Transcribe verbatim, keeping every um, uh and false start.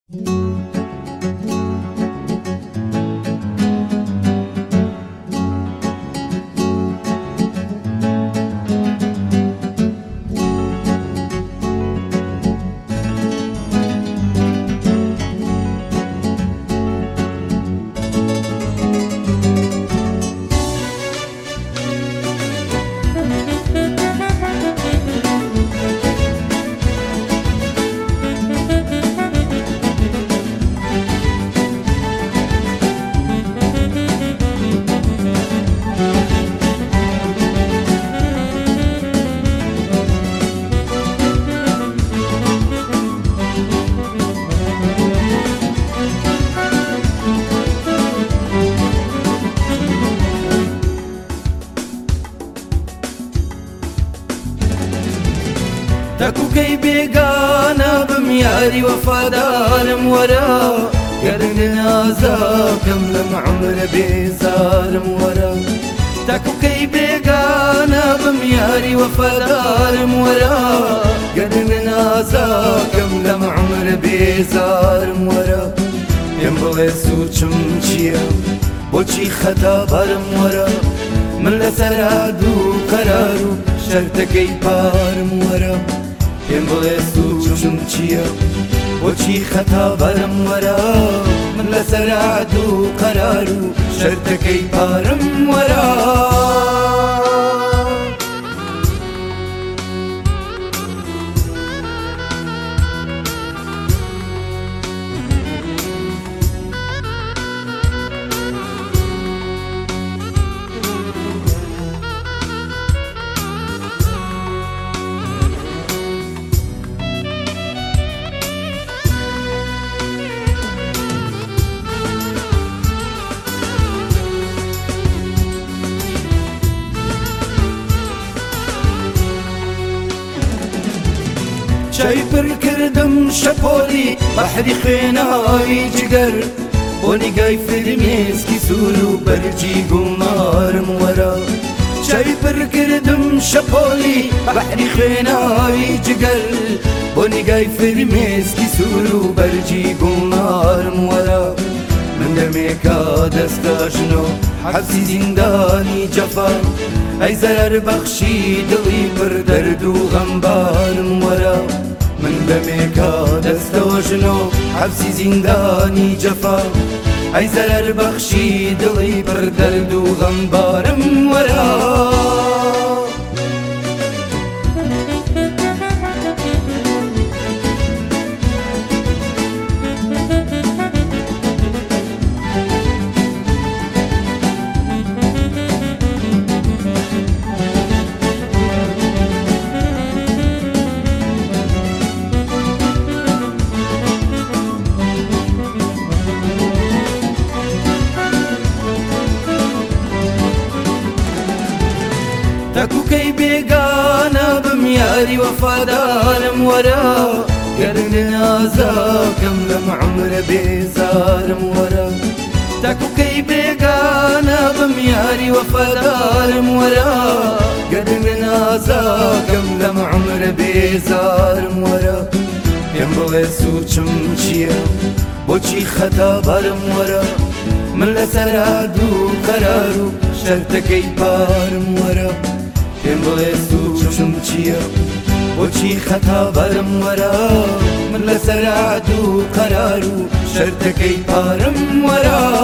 تەکوکەی بێگانە بم یاری وەفادارم وەرە گەرن نازاکەم لەم عومرە بێزارم وەرە تەکوکەی بێگانە بم یاری وەفادارم وەرە گەرن نازاکەم لەم عومرە بێزارم وەرە پێم بڵێ سوچم چییە بۆچی خەتابارم وەرە من لەسەر دوو قەرار و شەرتەکەی پارم وەرە پێم بڵێ سوچم چییە بۆچی خەتابارم وەرە من لەسەر دوو قەرار و شەرتەکەی پارم وەرە چای پر کردم شەپۆلی بەحری خوێنەوەی جگەر بۆ نیگای فرمێسکی سوور و بەرجی گومارم وەرە چای پر کردم شەپۆلی بەحری خوێنەوەی جگەر بۆ نیگای فرمێسکی سوور و بەرجی گومارم وەرە من دەمێکا دەستەژنۆ حەبسی زیندانی جەفا ئەی زەرەر بەخشی دڵی پر دەرد و غەمبارم وەرە من دەمێکا دەستەوەژنۆ حەبسی زیندانی جەفا ئەی زەرەر بەخشی دڵی پر دەرد و غەمبارم وەرە تەکوکەی بێگانە بم یاری وەفادارم وەرە گەرن نازاکەم لەم عومرە بێزارم وەرە تەکوکەی بێگانە بم یاری وەفادارم وەرە گەرن نازاکەم لەم عومرە بێزارم وەرە پێم بڵێ سوچم چییە بۆچی خەتابارم وەرە من لەسەر دوو قەرار و شەرتەکەی پارم وەرە پێم بڵێ سوچم چییە بۆچی خەتابارم وەرە من لەسەر دوو قەرار و شەرتەکەی پارم وەرە